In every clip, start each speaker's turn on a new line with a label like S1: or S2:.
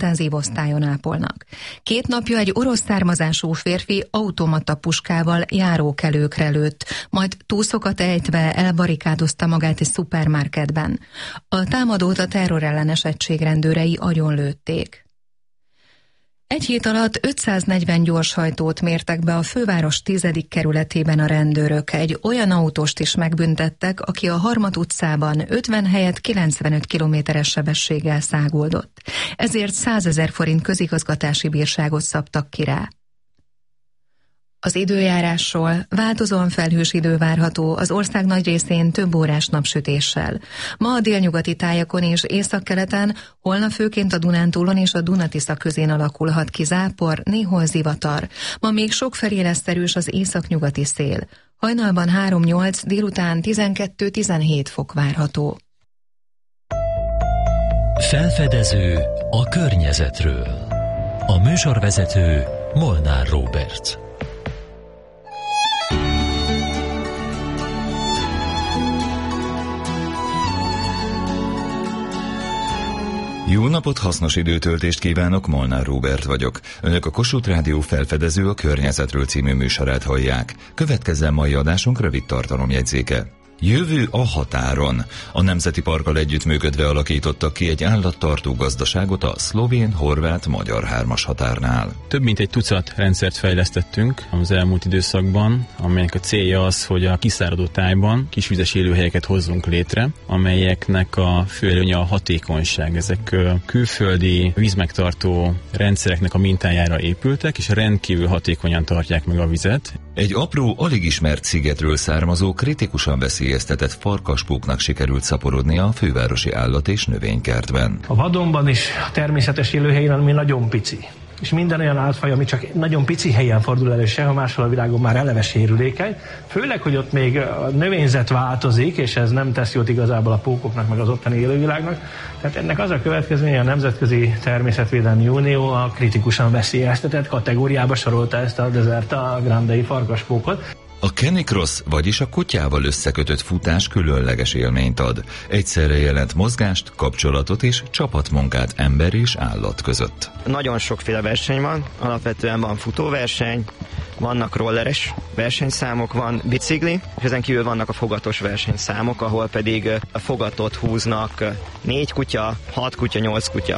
S1: intenzív osztályon ápolnak. 2 napja egy orosz származású férfi automata puskával járókelőkre lőtt, majd túszokat ejtve elbarikádozta magát egy szupermarketben. A támadót a terrorellenes egység rendőrei agyonlőtték. Egy hét alatt 540 gyorshajtót mértek be a főváros 10. kerületében a rendőrök. Egy olyan autóst is megbüntettek, aki a Harmat utcában 50 helyett 95 kilométeres sebességgel száguldott. Ezért 100 000 forint közigazgatási bírságot szabtak ki rá. Az időjárásról: változóan felhős idő várható, az ország nagy részén több órás napsütéssel. Ma a délnyugati tájakon és északkeleten, holnap főként a Dunántúlon és a Duna-Tisza közén alakulhat ki zápor, néhol zivatar. Ma még sokfelé lesz erős az északnyugati szél. Hajnalban 3-8, délután 12-17 fok várható.
S2: Felfedező a környezetről. A műsorvezető Molnár Róbert.
S3: Jó napot, hasznos időtöltést kívánok, Molnár Róbert vagyok. Önök a Kossuth Rádió Felfedező a környezetről című műsorát hallják. Következzen mai adásunk rövid tartalomjegyzéke. Jövő a határon. A Nemzeti Parkkal együttműködve alakítottak ki egy állattartó gazdaságot a szlovén-horvát-magyar 3-as határnál.
S4: Több mint egy tucat rendszert fejlesztettünk az elmúlt időszakban, amelynek a célja az, hogy a kiszáradó tájban kisvizes élőhelyeket hozzunk létre, amelyeknek a fő előnye a hatékonyság. Ezek külföldi vízmegtartó rendszereknek a mintájára épültek, és rendkívül hatékonyan tartják meg a vizet.
S3: Egy apró, alig ismert szigetről származó, kritikusan veszélyeztetett farkaspóknak sikerült szaporodnia a fővárosi állat- és növénykertben.
S5: A vadonban is a természetes élőhelyen, ami nagyon pici. És minden olyan állatfaj, ami csak nagyon pici helyen fordul elő, sehol máshol a világon már eleve sérülékeny. Főleg, hogy ott még a növényzet változik, és ez nem tesz jót igazából a pókoknak, meg az ottani élővilágnak. Tehát ennek az a következménye, a Nemzetközi Természetvédelmi Unió a kritikusan veszélyeztetett kategóriába sorolta ezt a Deserta grandei farkaspókot.
S3: A canicross, vagyis a kutyával összekötött futás különleges élményt ad. Egyszerre jelent mozgást, kapcsolatot és csapatmunkát ember és állat között.
S6: Nagyon sokféle verseny van, alapvetően van futóverseny, vannak rolleres versenyszámok, van bicikli, és ezen kívül vannak a fogatos versenyszámok, ahol pedig a fogatot húznak 4 kutya, 6 kutya, 8 kutya.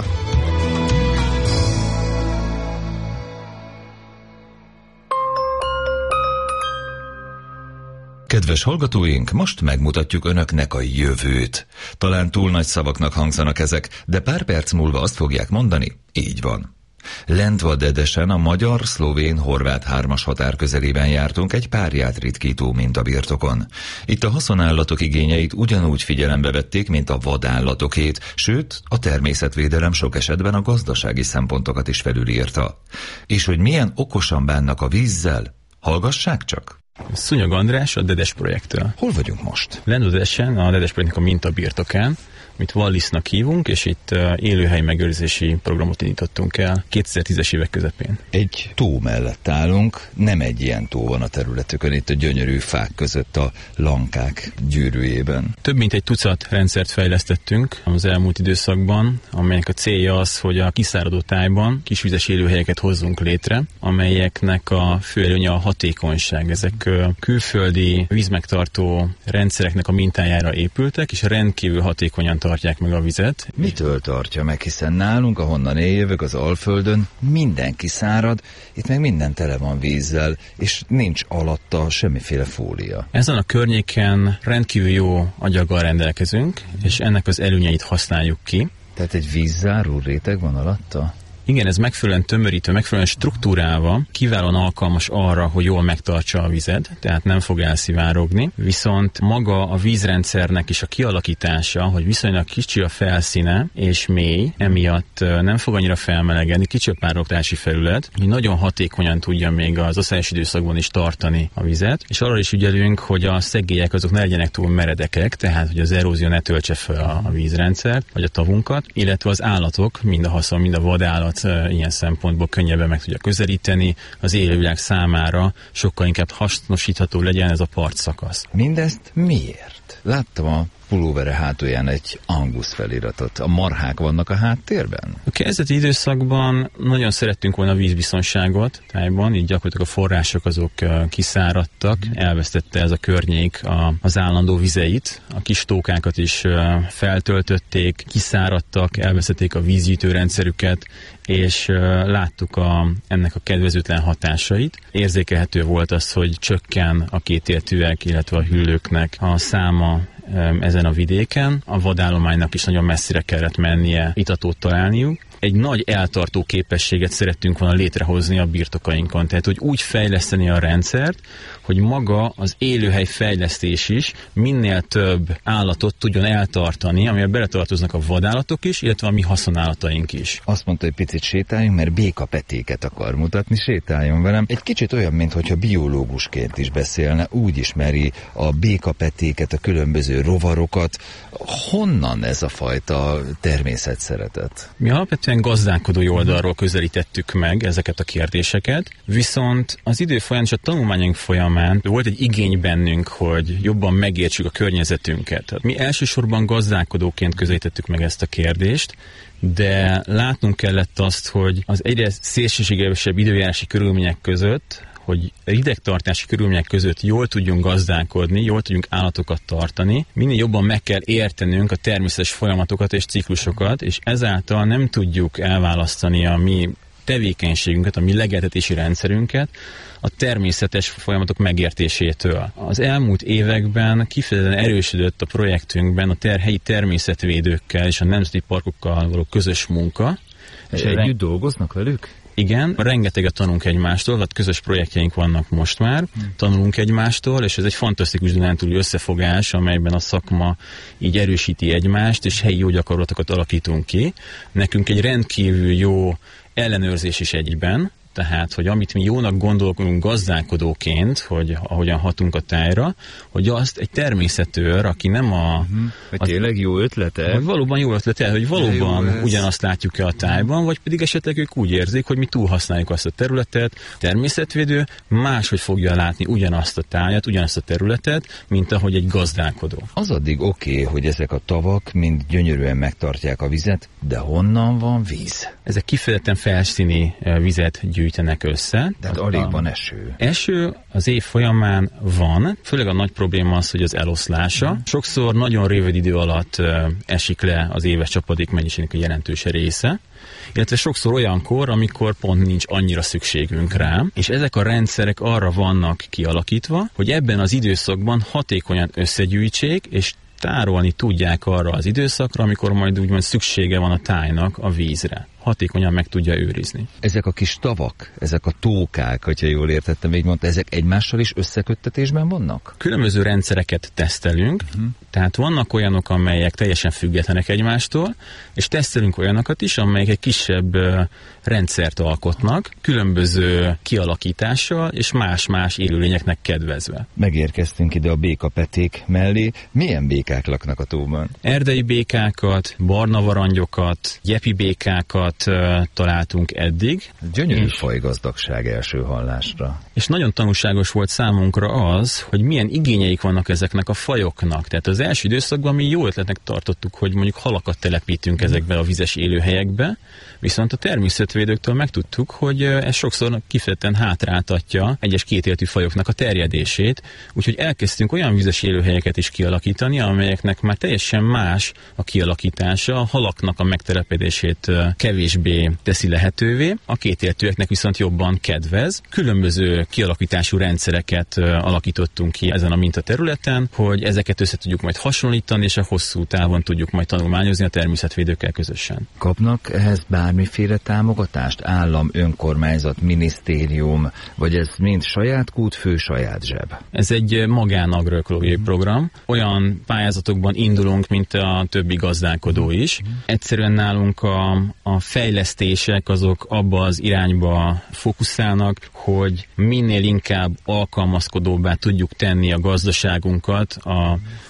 S3: Kedves hallgatóink, most megmutatjuk önöknek a jövőt. Talán túl nagy szavaknak hangzanak ezek, de pár perc múlva azt fogják mondani, így van. Lentva-Dedesen a magyar-szlovén-horvát 3-as határ közelében jártunk egy párját ritkító mintabirtokon. Itt a haszonállatok igényeit ugyanúgy figyelembe vették, mint a vadállatokét, sőt, a természetvédelem sok esetben a gazdasági szempontokat is felülírta. És hogy milyen okosan bánnak a vízzel, hallgassák csak!
S4: Szúnyog András a Dedes projektől.
S3: Hol vagyunk most?
S4: Lentva-Dedesen, a Dedes projektnek a mintabirtokán, amit Wallisnak hívunk, és itt élőhely megőrzési programot indítottunk el 2010-es évek közepén.
S3: Egy tó mellett állunk, nem egy ilyen tó van a területükön, itt a gyönyörű fák között a lankák gyűrűjében.
S4: Több mint egy tucat rendszert fejlesztettünk az elmúlt időszakban, amelynek a célja az, hogy a kiszáradó tájban kisvizes élőhelyeket hozzunk létre, amelyeknek a fő előnye a hatékonyság. Ezek külföldi vízmegtartó rendszereknek a mintájára épültek, és rendkívül hatékonyan tartják meg a vizet.
S3: Mitől tartja meg, hiszen nálunk, ahonnan én jövök az Alföldön, mindenki szárad, itt meg minden tele van vízzel, és nincs alatta semmiféle fólia.
S4: Ezen a környéken rendkívül jó agyaggal rendelkezünk, és ennek az előnyeit használjuk ki.
S3: Tehát egy vízzáró réteg van alatta?
S4: Igen, ez megfelelően tömörítve, megfelelően struktúrálva, kiválóan alkalmas arra, hogy jól megtartsa a vizet, tehát nem fog elszivárogni, viszont maga a vízrendszernek is a kialakítása, hogy viszonylag kicsi a felszíne és mély, emiatt nem fog annyira felmelegedni, kicsi a párolgási felület, hogy nagyon hatékonyan tudja még az aszályos időszakban is tartani a vizet, és arra is ügyelünk, hogy a szegélyek azok ne legyenek túl meredekek, tehát hogy az erózió ne töltse fel a vízrendszert, vagy a tavunkat, illetve az állatok, mind a haszon, mind a vadállat ilyen szempontból könnyebben meg tudja közelíteni, az élővilág számára sokkal inkább hasznosítható legyen ez a partszakasz.
S3: Mindezt miért? Láttam a pulóvere hátulján egy Angus feliratot. A marhák vannak a háttérben?
S4: A kezdeti időszakban nagyon szerettünk volna a vízbiztonságot tájban, így gyakorlatilag a források azok kiszáradtak, elvesztette ez a környék az állandó vizeit, a kis tókákat is feltöltötték, kiszáradtak, elvesztették a vízgyűjtőrendszerüket, és láttuk ennek a kedvezőtlen hatásait. Érzékelhető volt az, hogy csökken a kétéltűek, illetve a hüllőknek a száma ezen a vidéken. A vadállománynak is nagyon messzire kellett mennie itatót találniuk. Egy nagy eltartó képességet szerettünk volna létrehozni a birtokainkon. Tehát, hogy úgy fejleszteni a rendszert, hogy maga az élőhely fejlesztés is minél több állatot tudjon eltartani, amivel beletartoznak a vadállatok is, illetve a mi haszonállataink is.
S3: Azt mondta, hogy picit sétáljunk, mert békapetéket akar mutatni, sétáljon velem. Egy kicsit olyan, mintha biológusként is beszélne, úgy ismeri a békapetéket, a különböző rovarokat. Honnan ez a fajta természetszeretet?
S4: Mi alapvetően gazdálkodói oldalról közelítettük meg ezeket a kérdéseket, viszont az idő folyamán és a tanulmányunk folyamán volt egy igény bennünk, hogy jobban megértsük a környezetünket. Mi elsősorban gazdálkodóként közelítettük meg ezt a kérdést, de látnunk kellett azt, hogy az egyre szélsőségesebb időjárási körülmények között, hogy idegtartási körülmények között jól tudjunk gazdálkodni, jól tudjunk állatokat tartani, minél jobban meg kell értenünk a természetes folyamatokat és ciklusokat, és ezáltal nem tudjuk elválasztani a mi tevékenységünket, a mi legeltetési rendszerünket a természetes folyamatok megértésétől. Az elmúlt években kifejezetten erősödött a projektünkben a helyi természetvédőkkel és a nemzeti parkokkal való közös munka.
S3: És együtt dolgoznak velük?
S4: Igen, rengeteget tanulunk egymástól, tehát közös projektjeink vannak most már, tanulunk egymástól, és ez egy fantasztikus dunántúli összefogás, amelyben a szakma így erősíti egymást, és helyi jó gyakorlatokat alakítunk ki. Nekünk egy rendkívül jó ellenőrzés is egyben, tehát, hogy amit mi jónak gondolunk gazdálkodóként, hogy ahogyan hatunk a tájra, hogy azt egy természetőr, aki nem
S3: hogy tényleg jó ötlete?
S4: Hogy valóban jó ötlete, hogy valóban ugyanazt látjuk-e a tájban, vagy pedig esetleg ők úgy érzik, hogy mi túlhasználjuk azt a területet. Természetvédő máshogy fogja látni ugyanazt a tájat, ugyanazt a területet, mint ahogy egy gazdálkodó. Az
S3: addig oké, hogy ezek a tavak mind gyönyörűen megtartják a vizet, de honnan van víz?
S4: Ezek kifejezetten felszíni vizet gyűjtenek össze.
S3: Tehát alig van eső.
S4: Eső az év folyamán van, főleg a nagy probléma az, hogy az eloszlása. Sokszor nagyon rövid idő alatt esik le az éves csapadék mennyiségnek a jelentős része, illetve sokszor olyankor, amikor pont nincs annyira szükségünk rá, és ezek a rendszerek arra vannak kialakítva, hogy ebben az időszakban hatékonyan összegyűjtsék, és tárolni tudják arra az időszakra, amikor majd úgymond szüksége van a tájnak a vízre. Hatékonyan meg tudja őrizni.
S3: Ezek a kis tavak, ezek a tókák, hogyha jól értettem, így mondta, ezek egymással is összeköttetésben vannak?
S4: Különböző rendszereket tesztelünk, tehát vannak olyanok, amelyek teljesen függetlenek egymástól, és tesztelünk olyanokat is, amelyek egy kisebb rendszert alkotnak, különböző kialakítással és más-más élőlényeknek kedvezve.
S3: Megérkeztünk ide a békapeték mellé. Milyen békák laknak a tóban?
S4: Erdei békákat, barna varangyokat, gyepi békákat találtunk eddig.
S3: Gyönyörű fajgazdagság első hallásra.
S4: És nagyon tanulságos volt számunkra az, hogy milyen igényeik vannak ezeknek a fajoknak. Tehát az első időszakban mi jó ötletnek tartottuk, hogy mondjuk halakat telepítünk ezekbe a vizes élőhelyekbe, viszont a természetvédőktől megtudtuk, hogy ez sokszor kifejezetten hátráltatja egyes kétéltű fajoknak a terjedését, úgyhogy elkezdtünk olyan vizes élőhelyeket is kialakítani, amelyeknek már teljesen más a kialakítása, a halaknak a megtelepedését kevésbé teszi lehetővé, a kétéltűeknek viszont jobban kedvez. Különböző kialakítású rendszereket alakítottunk ki ezen a mintaterületen, hogy ezeket össze tudjuk majd hasonlítani, és a hosszú távon tudjuk majd tanulmányozni a természetvédőkkel közösen.
S3: Kapnak ehhez bármiféle támogatást? Állam, önkormányzat, minisztérium, vagy ez mind saját kút, fő saját zseb?
S4: Ez egy magánagroökológiai program. Olyan pályázatokban indulunk, mint a többi gazdálkodó is. Egyszerűen nálunk a fejlesztések azok abba az irányba fókuszálnak, hogy minél inkább alkalmazkodóbbá tudjuk tenni a gazdaságunkat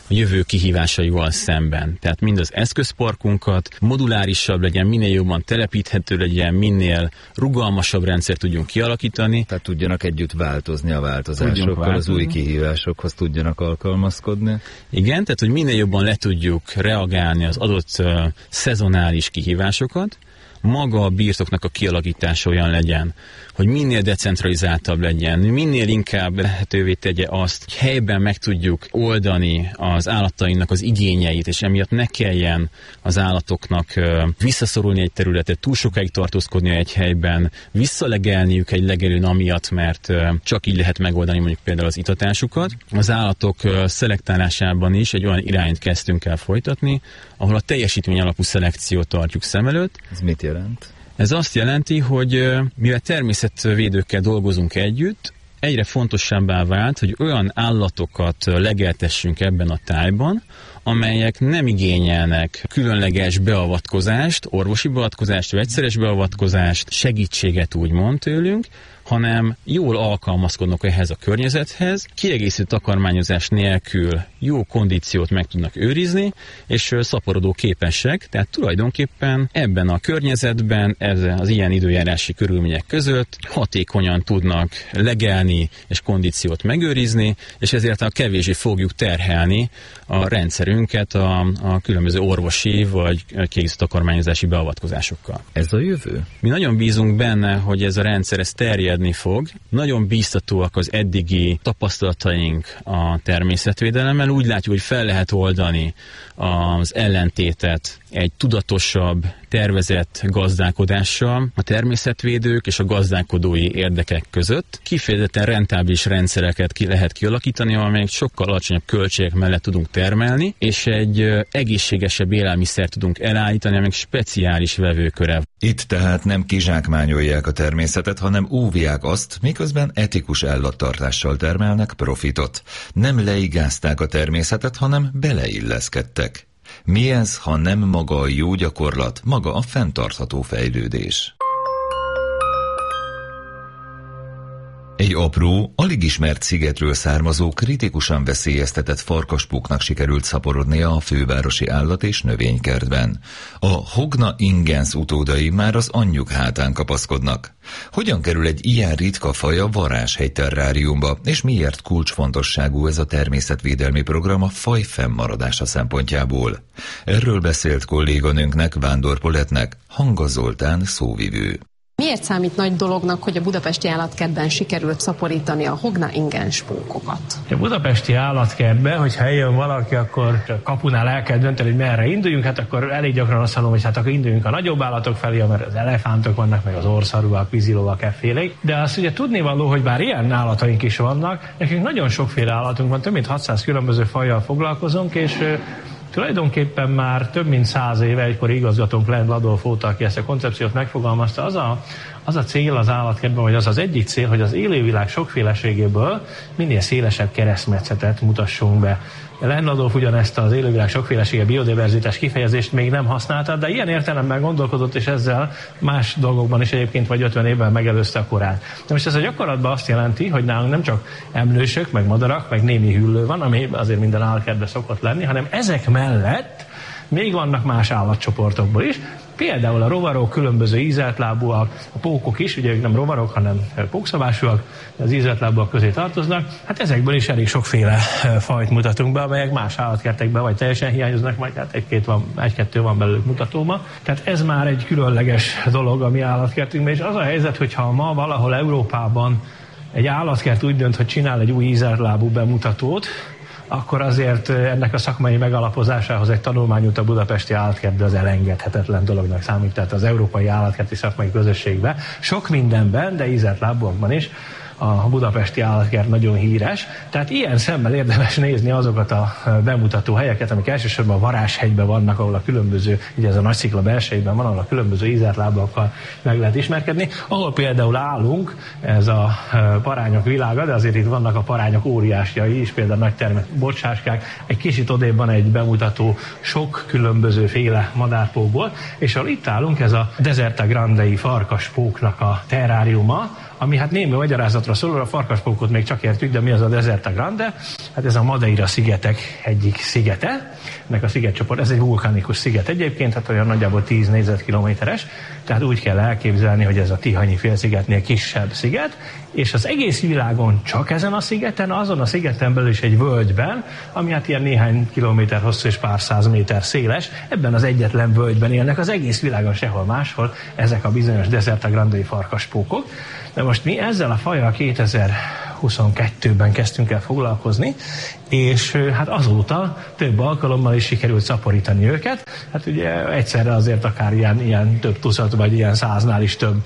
S4: a jövő kihívásaival szemben. Tehát mind az eszközparkunkat modulárisabb legyen, minél jobban telepíthető legyen, minél rugalmasabb rendszer tudjunk kialakítani.
S3: Tehát tudjanak együtt változni a változásokkal, az új kihívásokhoz tudjanak alkalmazkodni.
S4: Igen, tehát hogy minél jobban le tudjuk reagálni az adott szezonális kihívásokat, maga a birtoknak a kialakítása olyan legyen, hogy minél decentralizáltabb legyen, minél inkább lehetővé tegye azt, hogy helyben meg tudjuk oldani az állatainknak az igényeit, és emiatt ne kelljen az állatoknak visszaszorulni egy területet, túl sokáig tartózkodni egy helyben, visszalegelniük egy legelőn amiatt, mert csak így lehet megoldani mondjuk például az itatásukat. Az állatok szelektálásában is egy olyan irányt kezdtünk el folytatni, ahol a teljesítmény alapú szelekciót tartjuk szem előtt.
S3: Ez mit jelent?
S4: Ez azt jelenti, hogy mivel természetvédőkkel dolgozunk együtt, egyre fontosabbá vált, hogy olyan állatokat legeltessünk ebben a tájban, amelyek nem igényelnek különleges beavatkozást, orvosi beavatkozást, vegyszeres beavatkozást, segítséget úgymond tőlünk, hanem jól alkalmazkodnak ehhez a környezethez, kiegészítő takarmányozás nélkül jó kondíciót meg tudnak őrizni, és szaporodó képesek, tehát tulajdonképpen ebben a környezetben, az ilyen időjárási körülmények között hatékonyan tudnak legelni és kondíciót megőrizni, és ezért a kevésbé fogjuk terhelni a rendszerünket a különböző orvosi vagy kiegészítő takarmányozási beavatkozásokkal.
S3: Ez a jövő?
S4: Mi nagyon bízunk benne, hogy ez a rendszer terjedni fog. Nagyon bíztatóak az eddigi tapasztalataink a természetvédelemmel. Úgy látjuk, hogy fel lehet oldani az ellentétet egy tudatosabb, tervezett gazdálkodással a természetvédők és a gazdálkodói érdekek között. Kifejezetten rentábilis rendszereket lehet kialakítani, amelyek sokkal alacsonyabb költségek mellett tudunk termelni, és egy egészségesebb élelmiszert tudunk elállítani, amelyek speciális vevőköre.
S3: Itt tehát nem kizsákmányolják a természetet, hanem óvják azt, miközben etikus állattartással termelnek profitot. Nem leigázták a természetet, hanem beleilleszkedtek. Mi ez, ha nem maga a jó gyakorlat, maga a fenntartható fejlődés? Egy apró, alig ismert szigetről származó, kritikusan veszélyeztetett farkaspóknak sikerült szaporodnia a fővárosi állat- és növénykertben. A Hogna ingens utódai már az anyjuk hátán kapaszkodnak. Hogyan kerül egy ilyen ritka faj a Varázshegy terráriumba, és miért kulcsfontosságú ez a természetvédelmi program a faj fennmaradása szempontjából? Erről beszélt kolléganőnknek, Vándor Polettnek, Hanga Zoltán szóvivő.
S7: Miért számít nagy dolognak, hogy a budapesti állatkertben sikerült szaporítani a Hogna ingens pókokat?
S5: A budapesti állatkertben, hogyha eljön valaki, akkor a kapunál el kell dönteni, hogy merre induljunk, hát akkor elég gyakran azt mondom, hogy hát akkor induljunk a nagyobb állatok felé, mert az elefántok vannak, meg az orszarúak, vízilóak, effélék. De azt ugye tudnivaló, hogy bár ilyen állataink is vannak, nekünk nagyon sokféle állatunk van, több mint 600 különböző fajjal foglalkozunk, és tulajdonképpen már több mint 100 éve egykor igazgatónk Lend Adolf óta, aki ezt a koncepciót megfogalmazta, az a cél az állatkertben, vagy az egyik cél, hogy az élővilág sokféleségéből minél szélesebb keresztmetszetet mutassunk be. Lend Adolf ugyanezt az élővilág sokfélesége, biodiverzitás kifejezést még nem használta, de ilyen értelemben gondolkodott, és ezzel más dolgokban is egyébként vagy 50 évvel megelőzte a korát. De most ez a gyakorlatban azt jelenti, hogy nálunk nem csak emlősök, meg madarak, meg némi hüllő van, ami azért minden állatkertben szokott lenni, hanem ezek mellett még vannak más állatcsoportokból is. Például a rovarok, különböző ízeltlábúak, a pókok is, ugye ők nem rovarok, hanem pókszabásúak, az ízeltlábúak közé tartoznak. Hát ezekből is elég sokféle fajt mutatunk be, amelyek más állatkertekben vagy teljesen hiányoznak, majd hát egy-kettő van belőlük mutatóma. Tehát ez már egy különleges dolog a mi állatkertünkben, és az a helyzet, hogyha ma valahol Európában egy állatkert úgy dönt, hogy csinál egy új ízeltlábú bemutatót, akkor azért ennek a szakmai megalapozásához egy tanulmányút a budapesti állatkertbe az elengedhetetlen dolognak számít, tehát az európai állatkerti szakmai közösségben. Sok mindenben, de ízeltlábúakban is a budapesti állatkert nagyon híres. Tehát ilyen szemmel érdemes nézni azokat a bemutató helyeket, amik elsősorban a Varázshegyben vannak, ahol a különböző, ugye ez a Nagyszikla belsejében van, ahol a különböző ízeltlábúakkal meg lehet ismerkedni, ahol például állunk, ez a parányok világa, de azért itt vannak a parányok óriásjai is, például nagy termet bocsáskák, egy kicsit odébb van egy bemutató sok különböző féle madárpókból, és ahol itt állunk, ez a Deserta Grandei farkaspóknak a terráriuma, ami hát némi magyarázatra szól, a farkaspókot még csak értjük, de mi az a Deserta Grande? Hát ez a Madeira szigetek egyik szigete, ennek a szigetcsoport, ez egy vulkanikus sziget egyébként, hát olyan nagyjából 10 négyzetkilométeres, tehát úgy kell elképzelni, hogy ez a Tihanyi félszigetnél kisebb sziget, és az egész világon csak ezen a szigeten, azon a szigeten belül is egy völgyben, ami hát ilyen néhány kilométer hosszú és pár száz méter széles, ebben az egyetlen völgyben élnek az egész világon sehol máshol ezek a bizonyos Deserta Grande farkaspókok. De most mi ezzel a fajjal 2022-ben kezdtünk el foglalkozni, és hát azóta több alkalommal is sikerült szaporítani őket. Hát ugye egyszerre azért akár ilyen több tucat, vagy ilyen 100-nál is több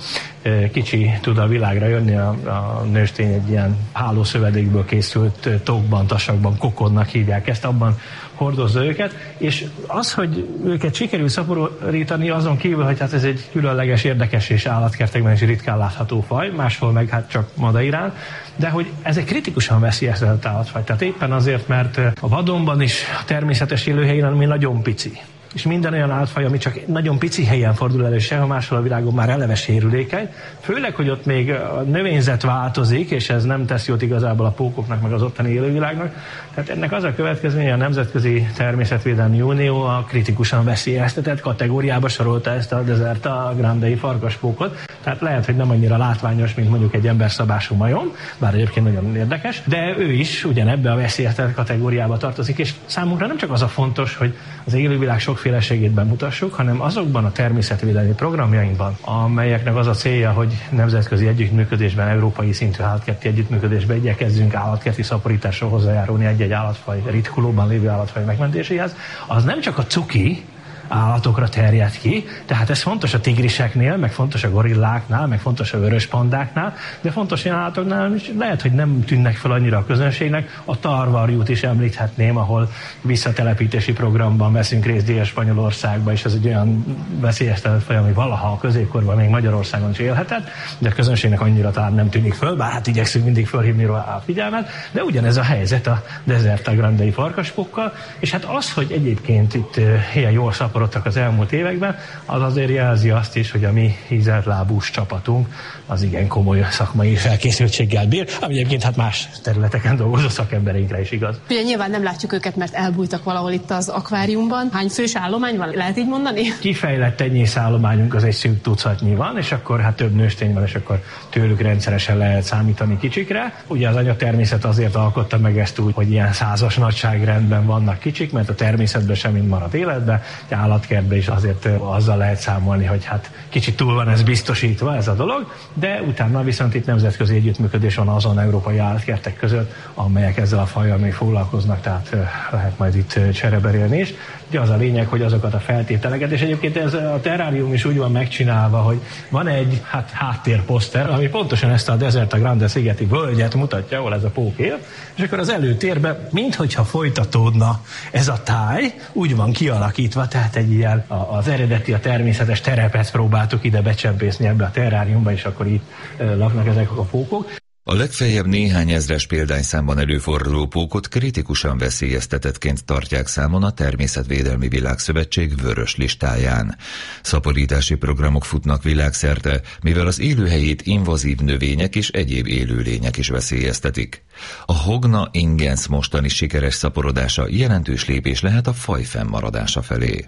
S5: kicsi tud a világra jönni. A nőstény egy ilyen hálószövedékből készült tokban, tasakban, kokodnak hívják ezt, abban hordozza őket, és az, hogy őket sikerül szaporítani, azon kívül, hogy hát ez egy különleges, érdekes és állatkertekben is ritkán látható faj, máshol meg hát csak Madeirán, de hogy ez egy kritikusan veszélyeztetett állatfaj. Tehát éppen azért, mert a vadonban is a természetes élőhelyen, ami nagyon pici, és minden olyan állatfaj, ami csak nagyon pici helyen fordul elő, sehol máshol a világon már eleve sérülékeny, főleg, hogy ott még a növényzet változik, és ez nem tesz jót igazából a pókoknak, meg az ottani élővilágnak. Tehát ennek az a következménye, a Nemzetközi Természetvédelmi Unió a kritikusan veszélyeztetett kategóriába sorolta ezt a Deserta Grande farkaspókot. Tehát lehet, hogy nem annyira látványos, mint mondjuk egy emberszabású majom, bár egyébként nagyon érdekes, de ő is ugyanebbe a veszélyeztetett kategóriába tartozik, és számunkra nem csak az a fontos, hogy az élővilág sokféleségét bemutassuk, hanem azokban a természetvédelmi programjainkban, amelyeknek az a célja, hogy nemzetközi együttműködésben, európai szintű állatkerti együttműködésben igyekezzünk állatkerti szaporításra hozzájárulni egy-egy állatfaj, ritkulóban lévő állatfaj megmentéséhez, az nem csak a cuki állatokra terjed ki, tehát ez fontos a tigriseknél, meg fontos a gorilláknál, meg fontos a vöröspandáknál, de fontos olyan állatoknál is lehet, hogy nem tűnnek fel annyira a közönségnek. A tarvarjút is említhetném, ahol visszatelepítési programban veszünk részt Dél-Spanyolországba, és ez egy olyan veszélyeztetett faj, ami valaha a középkorban még Magyarországon is élhetett, de a közönségnek annyira talán nem tűnik föl, bár hát igyekszünk mindig fölhívni rá a figyelmet, de ugyanez a helyzet a Deserta Grande farkaspókkal, és hát az, hogy egyébként itt ilyen jól szaporodtak az elmúlt években, az azért jelzi azt is, hogy a mi hízeltlábús csapatunk az igen komoly szakmai felkészültséggel bír, ami egyébként hát más területeken dolgozó szakembereinkre is igaz.
S7: Ugye nyilván nem látjuk őket, mert elbújtak valahol itt az akváriumban. Hány fős állomány van? Lehet így mondani?
S5: Kifejlett tenyészállományunk az egy szűk tucatnyi van, és akkor hát több nőstény van, és akkor tőlük rendszeresen lehet számítani kicsikre. Ugye az anyatermészet azért alkotta meg ezt úgy, hogy ilyen 100-as nagyságrendben vannak kicsik, mert a természetben sem mind marad életbe, állatkertben is azért azzal lehet számolni, hogy hát kicsit túl van ez biztosítva ez a dolog, de utána viszont itt nemzetközi együttműködés van azon európai állatkertek között, amelyek ezzel a fajjal még foglalkoznak, tehát lehet majd itt csereberélni is. Ugye az a lényeg, hogy azokat a feltételeket, és egyébként ez a terrárium is úgy van megcsinálva, hogy van egy háttérposzter, ami pontosan ezt a Deserta Grande szigeti völgyet mutatja, ahol ez a pók él, és akkor az előtérben, minthogyha folytatódna ez a táj, úgy van kialakítva, tehát egy ilyen az eredeti, a természetes terepet próbáltuk ide becsempészni ebbe a terráriumba, és akkor itt laknak ezek a pókok.
S3: A legfeljebb néhány ezres példányszámban előforduló pókot kritikusan veszélyeztetettként tartják számon a Természetvédelmi Világszövetség vörös listáján. Szaporítási programok futnak világszerte, mivel az élőhelyét invazív növények és egyéb élőlények is veszélyeztetik. A Hogna ingens mostani sikeres szaporodása jelentős lépés lehet a faj fennmaradása felé.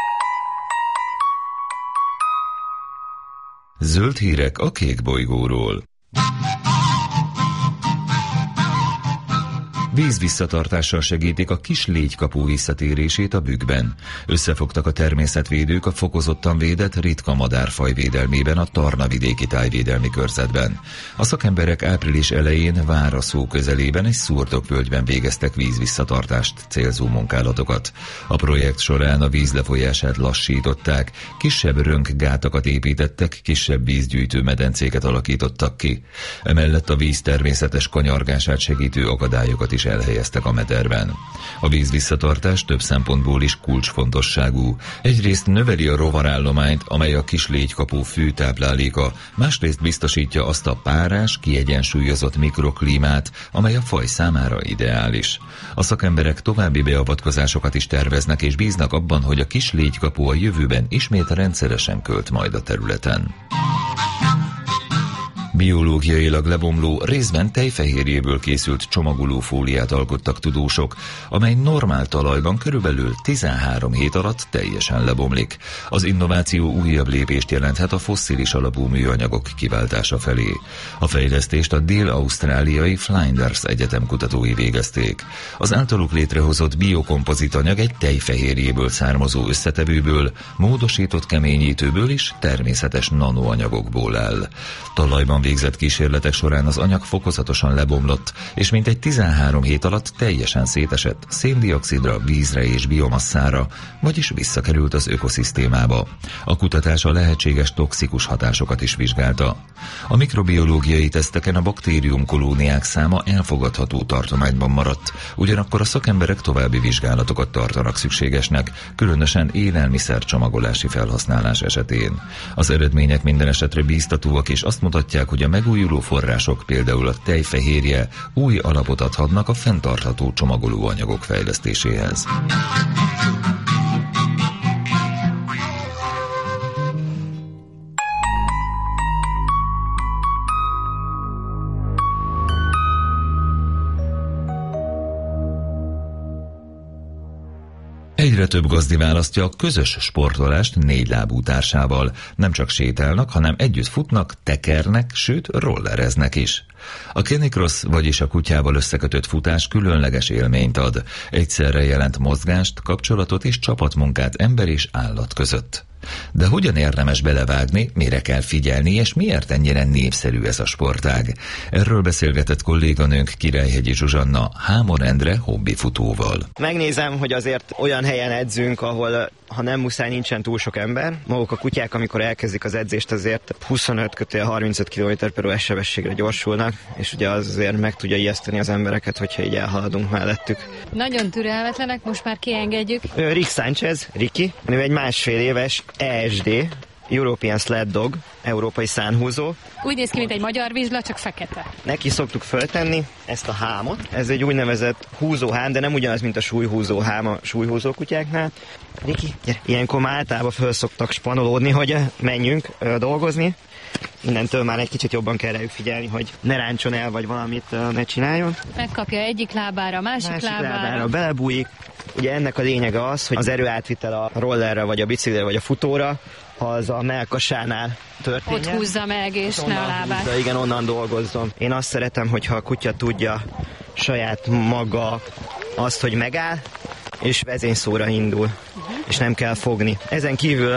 S3: Zöld hírek a kék bolygóról. Vízvisszatartással segítik a kis légykapu visszatérését a bükkben. Összefogtak a természetvédők a fokozottan védett ritka madárfaj védelmében a Tarnavidéki Tájvédelmi Körzetben. A szakemberek április elején Váraszó közelében egy szurdokvölgyben végeztek vízvisszatartást célzó munkálatokat. A projekt során a víz lefolyását lassították, kisebb rönkgátakat építettek, kisebb vízgyűjtő medencéket alakítottak ki. Emellett a víz természetes kanyargását segítő akadályokat is elhelyeztek a mederben. A vízvisszatartás több szempontból is kulcsfontosságú. Egyrészt növeli a rovarállományt, amely a kis légykapu fő tápláléka, másrészt biztosítja azt a párás, kiegyensúlyozott mikroklímát, amely a faj számára ideális. A szakemberek további beavatkozásokat is terveznek, és bíznak abban, hogy a kis légykapu a jövőben ismét rendszeresen költ majd a területen. Biológiailag lebomló, részben tejfehérjéből készült csomagoló fóliát alkottak tudósok, amely normál talajban körülbelül 13 hét alatt teljesen lebomlik. Az innováció újabb lépést jelenthet a fosszilis alapú műanyagok kiváltása felé. A fejlesztést a dél-ausztráliai Flinders Egyetem kutatói végezték. Az általuk létrehozott biokompozitanyag egy tejfehérjéből származó összetevőből, módosított keményítőből és természetes nanoanyagokból áll. Talajban végzett kísérletek során az anyag fokozatosan lebomlott, és mintegy 13 hét alatt teljesen szétesett széndioxidra, vízre és biomasszára, vagyis visszakerült az ökoszisztémába. A kutatás a lehetséges toxikus hatásokat is vizsgálta. A mikrobiológiai teszteken a baktériumkolóniák száma elfogadható tartományban maradt, ugyanakkor a szakemberek további vizsgálatokat tartanak szükségesnek, különösen élelmiszercsomagolási felhasználás esetén. Az eredmények minden esetre bíztatóak, és azt mutatják, hogy a megújuló források, például a tejfehérje új alapot adhatnak a fenntartható csomagolóanyagok fejlesztéséhez. Egyre több gazdi választja a közös sportolást négylábú társával. Nem csak sétálnak, hanem együtt futnak, tekernek, sőt rollereznek is. A canicross, vagyis a kutyával összekötött futás különleges élményt ad. Egyszerre jelent mozgást, kapcsolatot és csapatmunkát ember és állat között. De hogyan érdemes belevágni, mire kell figyelni, és miért ennyire népszerű ez a sportág? Erről beszélgetett kolléganőnk Királyhegyi Zsuzsanna Hámor Endre hobbifutóval.
S6: Megnézem, hogy azért olyan helyen edzünk, ahol ha nem muszáj, nincsen túl sok ember. Maguk a kutyák, amikor elkezdik az edzést, azért 25-35 km/h sebességre gyorsulnak, és ugye az azért meg tudja ijeszteni az embereket, hogyha így elhaladunk mellettük.
S8: Nagyon türelmetlenek, most már kiengedjük.
S6: Rick Sanchez, Ricky, ő egy 1,5 éves ESD, European Sled Dog, európai szánhúzó.
S8: Úgy néz ki, mint egy magyar vizsla, csak fekete.
S6: Neki szoktuk föltenni ezt a hámot. Ez egy úgynevezett húzóhám, de nem ugyanaz, mint a súlyhúzó hám a súlyhúzó kutyáknál. Riki, gyere. Ilyenkor már általában föl szoktak spanolódni, hogy menjünk dolgozni. Innentől már egy kicsit jobban kell rájuk figyelni, hogy ne ráncson el, vagy valamit ne csináljon.
S8: Megkapja egyik lábára, másik lábára.
S6: Belebújik. Ugye ennek a lényege az, hogy az erőátvitel a rollerre, vagy a biciklire, vagy a futóra, az a mellkasánál történjen.
S8: Ott húzza meg, és ne a lábát.
S6: Húzza, igen, onnan dolgozzon. Én azt szeretem, hogyha a kutya tudja saját maga azt, hogy megáll, és vezényszóra indul, és nem kell fogni. Ezen kívül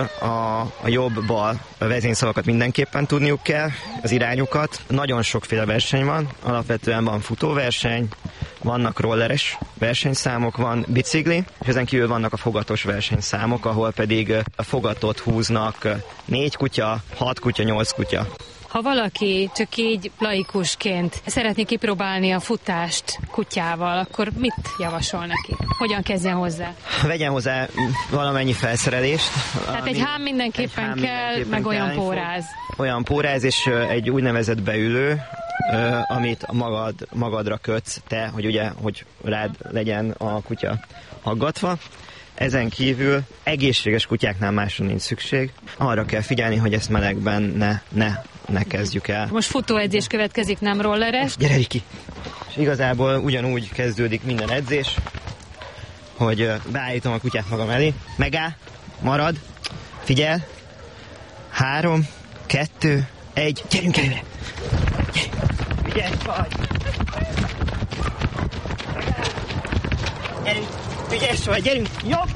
S6: a jobb-bal vezényszavakat mindenképpen tudniuk kell, az irányokat. Nagyon sokféle verseny van, alapvetően van futóverseny, vannak rolleres versenyszámok, van bicikli, és ezen kívül vannak a fogatos versenyszámok, ahol pedig a fogatot húznak 4 kutya, 6 kutya, 8 kutya.
S8: Ha valaki csak így laikusként szeretné kipróbálni a futást kutyával, akkor mit javasol neki? Hogyan kezdjen hozzá?
S6: Vegyen hozzá valamennyi felszerelést.
S8: Tehát egy hám mindenképpen kell, meg olyan póráz.
S6: Olyan póráz, és egy úgynevezett beülő, amit magadra kötsz te, hogy ugye, hogy rád legyen a kutya aggatva. Ezen kívül egészséges kutyáknál másra nincs szükség. Arra kell figyelni, hogy ezt melegben ne kezdjük el.
S8: Most futóedzés következik, nem rolleres.
S6: Gyere, Riki! És igazából ugyanúgy kezdődik minden edzés, hogy beállítom a kutyát magam elé. Megáll, marad, figyel. 3, 2, 1, gyerünk előre! Gyere! Ügyes vagy! Gyerünk! Ügyes vagy, gyerünk! Jobb!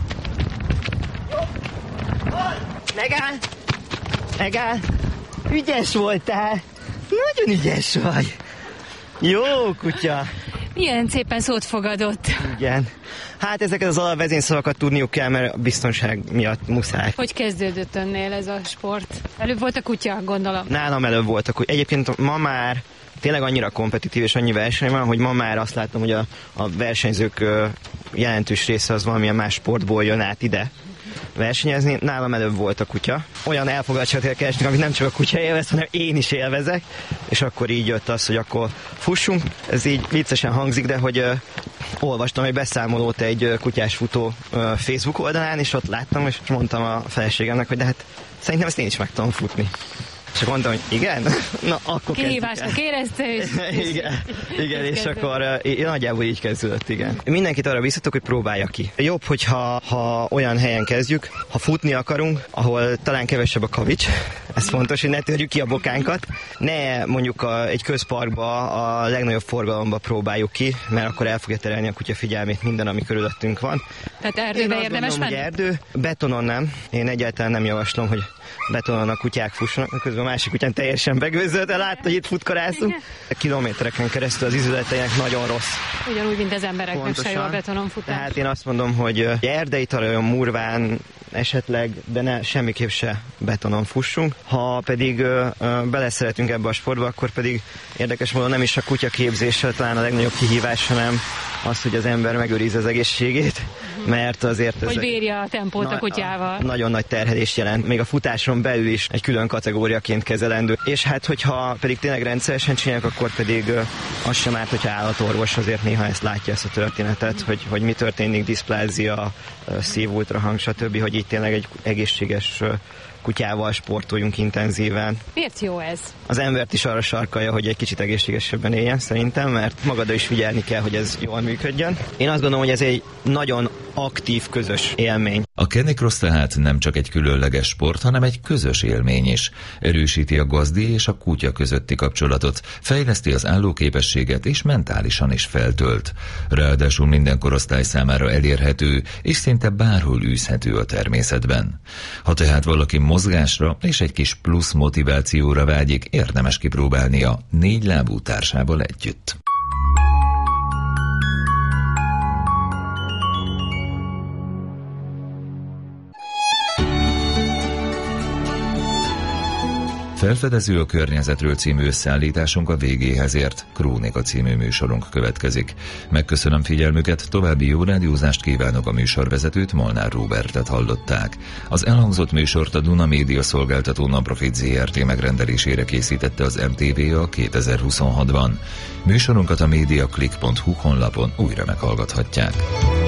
S6: Megáll! Megáll! Ügyes voltál! Nagyon ügyes vagy! Jó kutya!
S8: Milyen szépen szót fogadott.
S6: Igen. Hát ezeket az alapvezényszavakat tudniuk kell, mert a biztonság miatt muszáj.
S8: Hogy kezdődött önnél ez a sport? Előbb volt a kutya, gondolom.
S6: Nálam előbb volt a kutya. Egyébként ma már tényleg annyira kompetitív és annyi verseny van, hogy ma már azt látom, hogy a versenyzők jelentős része az valamilyen más sportból jön át ide versenyezni. Nálam előbb volt a kutya. Olyan elfogadtságot kell keresni, amit nem csak a kutya élvez, hanem én is élvezek, és akkor így jött az, hogy akkor fussunk. Ez így viccesen hangzik, de hogy olvastam egy beszámolót egy kutyás futó Facebook oldalán, és ott láttam, és mondtam a feleségemnek, hogy de hát szerintem ezt én is meg tudom futni. És mondtam, hogy igen? Na, akkor
S8: kihívásnak érezte,
S6: igen, és akkor nagyjából így kezdődött, igen. Mindenkit arra biztatok, hogy próbálja ki. Jobb, hogyha olyan helyen kezdjük, ha futni akarunk, ahol talán kevesebb a kavics, ez fontos, hogy ne törjük ki a bokánkat, ne mondjuk egy közparkba, a legnagyobb forgalomba próbáljuk ki, mert akkor el fogja terelni a kutya figyelmét minden, ami körülöttünk van.
S8: Tehát erdőbe érdemes menni?
S6: Erdő, betonon nem. Én egyáltalán nem javaslom, hogy betonon a kutyák fussanak, közben a másik kutyán teljesen begőzölt, látta, hogy itt futkarászunk. A kilométereken keresztül az izületeinek nagyon rossz.
S8: Ugyanúgy, mint az embereknek se jó a betonon futás.
S6: Tehát én azt mondom, hogy erdei talajon, murván esetleg, de ne semmiképp se betonon fussunk. Ha pedig beleszeretünk ebbe a sportba, akkor pedig érdekes módon nem is a kutya képzéssel talán a legnagyobb kihívás, hanem az, hogy az ember megőrizze az egészségét, mert azért ez...
S8: Hogy bírja a tempót a kutyával.
S6: Nagyon nagy terhelést jelent, még a futáson belül is egy külön kategóriaként kezelendő. És hát, hogyha pedig tényleg rendszeresen csinálják, akkor pedig az sem árt, hogyha állatorvos azért néha ezt látja, ezt a történetet, hogy mi történik, diszplázia, szív-ultrahang, stb., hogy itt tényleg egy egészséges kutyával sportoljunk intenzíven.
S8: Miért jó ez?
S6: Az embert is arra sarkalja, hogy egy kicsit egészségesebben éljen szerintem, mert magadra is figyelni kell, hogy ez jól működjön. Én azt gondolom, hogy ez egy nagyon aktív, közös élmény.
S3: A Canicross tehát nem csak egy különleges sport, hanem egy közös élmény is. Erősíti a gazdi és a kutya közötti kapcsolatot, fejleszti az állóképességet és mentálisan is feltölt. Ráadásul minden korosztály számára elérhető és szinte bárhol űzhető a természetben. Ha tehát valaki mozgásra és egy kis plusz motivációra vágyik, érdemes kipróbálnia 4 lábú társával együtt. Felfedező a környezetről című összeállításunk a végéhez ért. Krónika című műsorunk következik. Megköszönöm figyelmüket, további jó rádiózást kívánok, a műsorvezetőt, Molnár Róbertet hallották. Az elhangzott műsort a Duna Média Szolgáltató Naprofit Zrt. Megrendelésére készítette az MTVA 2026-ban. Műsorunkat a mediaclick.hu honlapon újra meghallgathatják.